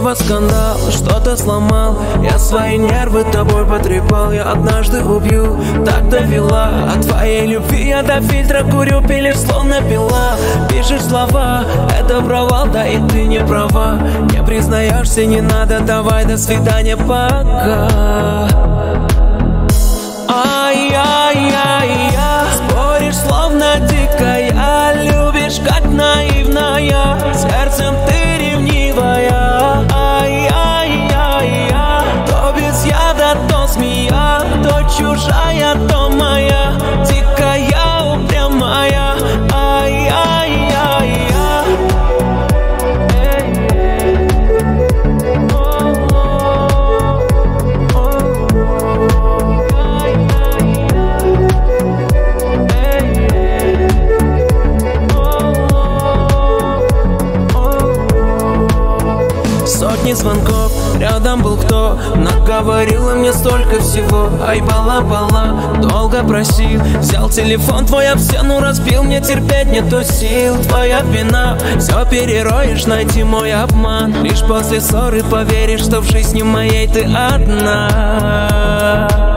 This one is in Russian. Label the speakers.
Speaker 1: снова скандал, что-то сломал. Я свои нервы тобой потрепал. Я однажды убью, так довела. От твоей любви я до фильтра курю, пилишь словно пила. Пишешь слова, это провал, да и ты не права. Не признаешься, не надо, давай, до свидания, пока. Ай-яй-яй-я, споришь словно дикая, любишь как наивная, сердцем ты ревнивая. Ай-яй-яй-я, то без яда, то змея, то чужая, то моя, дикая, упрямая. Ай-яй-яй-я. Сотни звонков, рядом был кто, наговорила мне столько всего. Ай, бала-бала, долго просил, взял телефон твой об стену, разбил, мне терпеть нету сил. Твоя вина, все перероешь, найти мой обман. Лишь после ссоры поверишь, что в жизни моей ты одна.